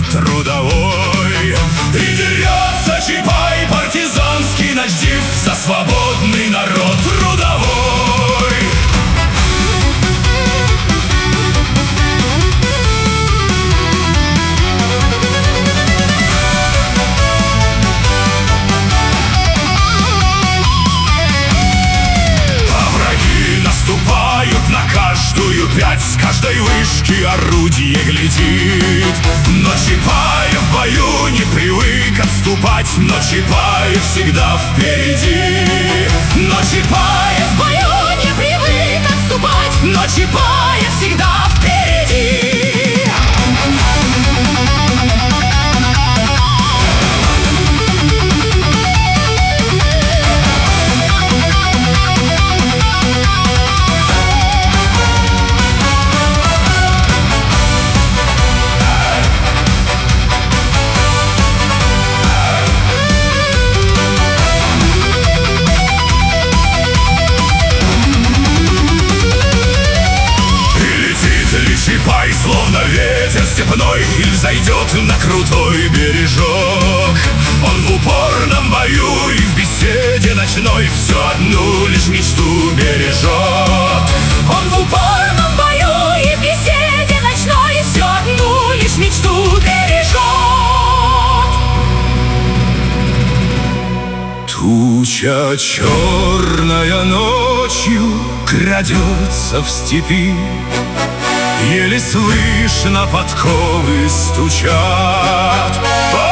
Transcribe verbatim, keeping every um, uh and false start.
трудовой. И дерется Чапай, партизанский наш див, за свободный народ трудовой. Наступают на каждую пять, с каждой вышки орудие глядит. Но Чапай в бою не привык отступать, но Чапай всегда впереди. Но Чапай в бою не привык отступать, но Чапай всегда впереди. Чапай, словно ветер степной, или взойдет на крутой бережок. Он в упорном бою и в беседе ночной все одну лишь мечту бережет. Он в упорном бою и в беседе ночной все одну лишь мечту бережет. Туча черная ночью крадется в степи, еле слышно подковы стучат.